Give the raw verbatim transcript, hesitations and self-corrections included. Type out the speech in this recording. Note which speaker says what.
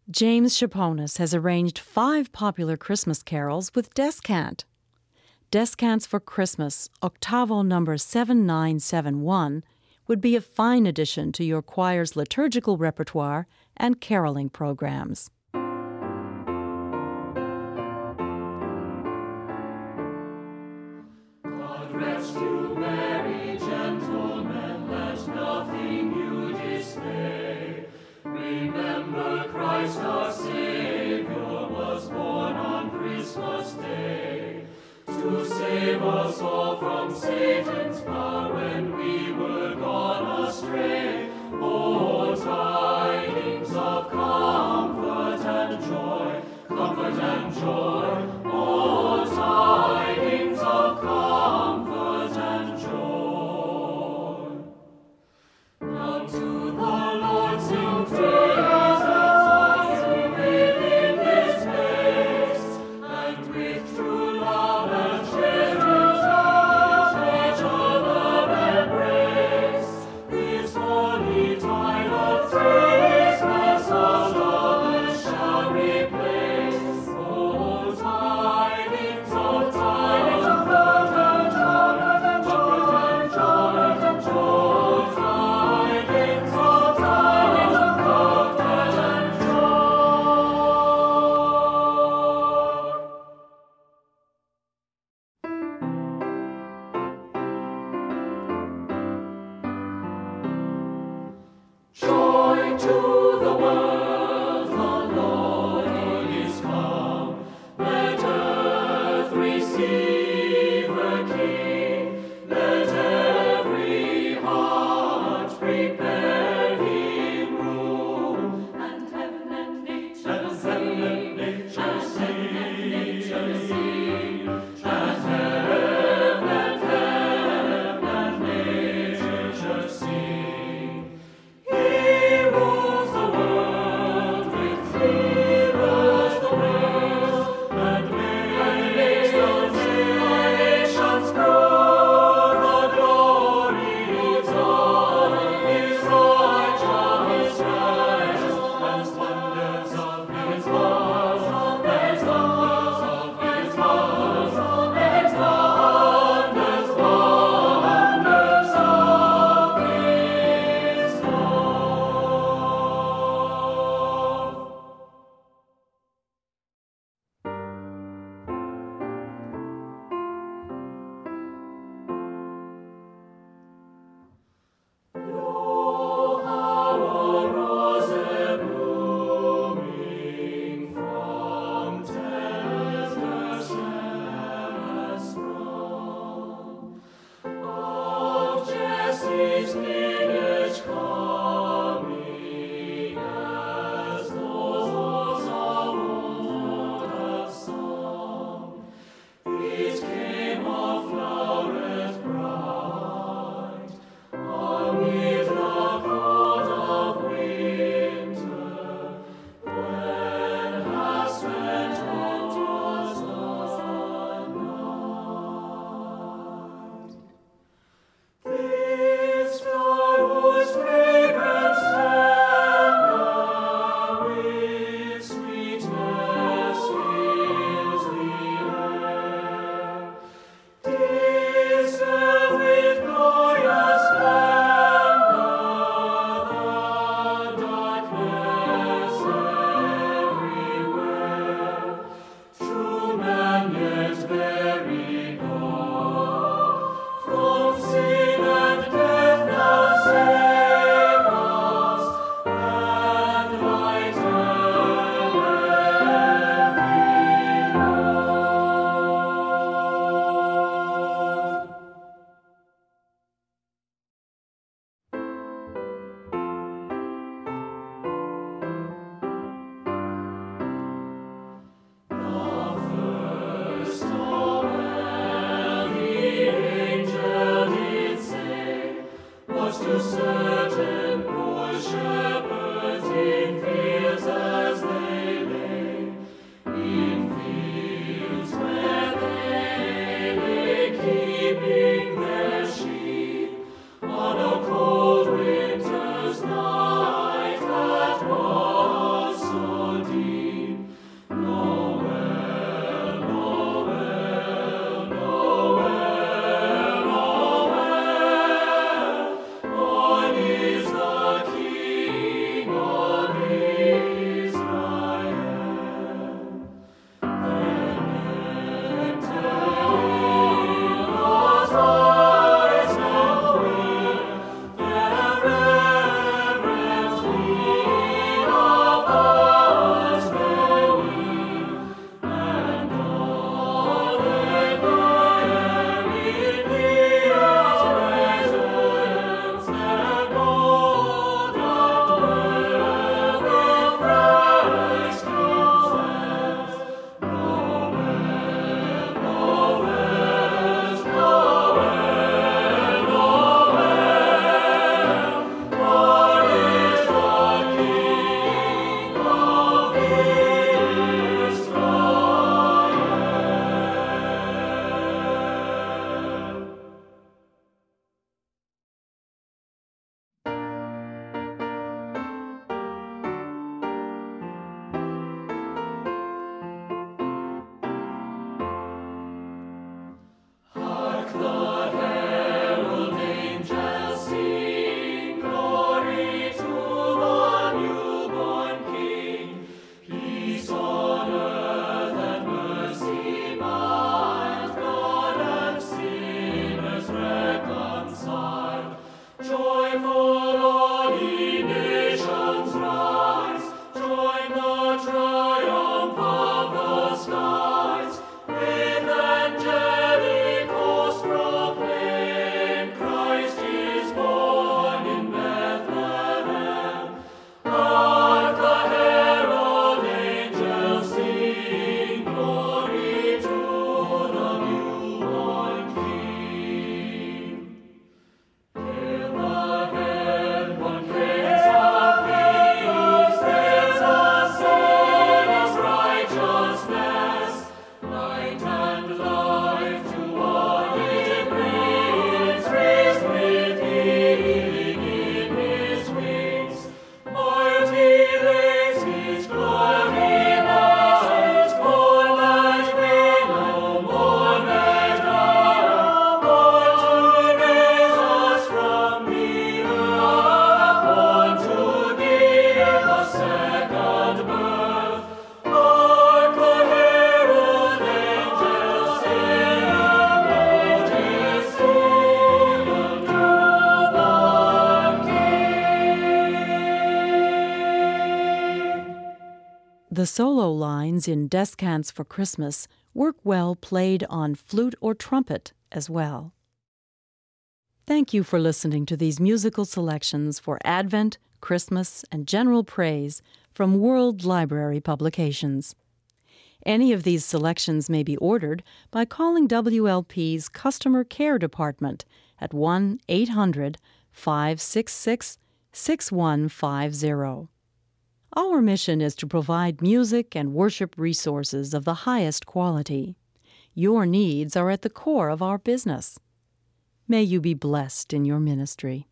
Speaker 1: James Chaponis has arranged five popular Christmas carols with Descant. Descants for Christmas, octavo number seven nine seven one, would be a fine addition to your choir's liturgical repertoire and caroling programs.
Speaker 2: God rest you, merry gentlemen, let nothing you dismay. Remember Christ our Savior was born on Christmas Day, to save us all from Satan's power when we were gone astray. Oh, tidings of comfort and joy, comfort and joy. Oh, tidings of comfort and joy. Now to the Lord sing praises, you live in this place, and with true love and charity each other embrace. This holy tide of Christmas all others shall replace. Oh, tidings of tidings of comfort and joy, comfort and joy, joy, tidings of tidings of comfort and joy. Joy to the world, the Lord is come. Let earth receive a King. Let every heart prepare him room. And heaven and nature and heaven and nature sing, sing. And heaven and heaven and nature sing. He rules the world with rivers the waves, and makes the nations grow. The glories of his righteous rise, and splendors of his laws, and wonders of his laws, and wonders, wonders of his love. Lo, how a rose blooming from tender stem sprung, of Jesse's lineage coming, as those of old have sung. It came a floweret bright, amid the cold of winter, when half spent hope was undone. This flower whose fragrance tender with sweetness fills the air, distant with glorious splendor the darkness
Speaker 1: The solo lines in Descants for Christmas work well played on flute or trumpet as well. Thank you for listening to these musical selections for Advent, Christmas, and General Praise from World Library Publications. Any of these selections may be ordered by calling W L P's Customer Care Department at one eight hundred, five six six, six one five zero. Our mission is to provide music and worship resources of the highest quality. Your needs are at the core of our business. May you be blessed in your ministry.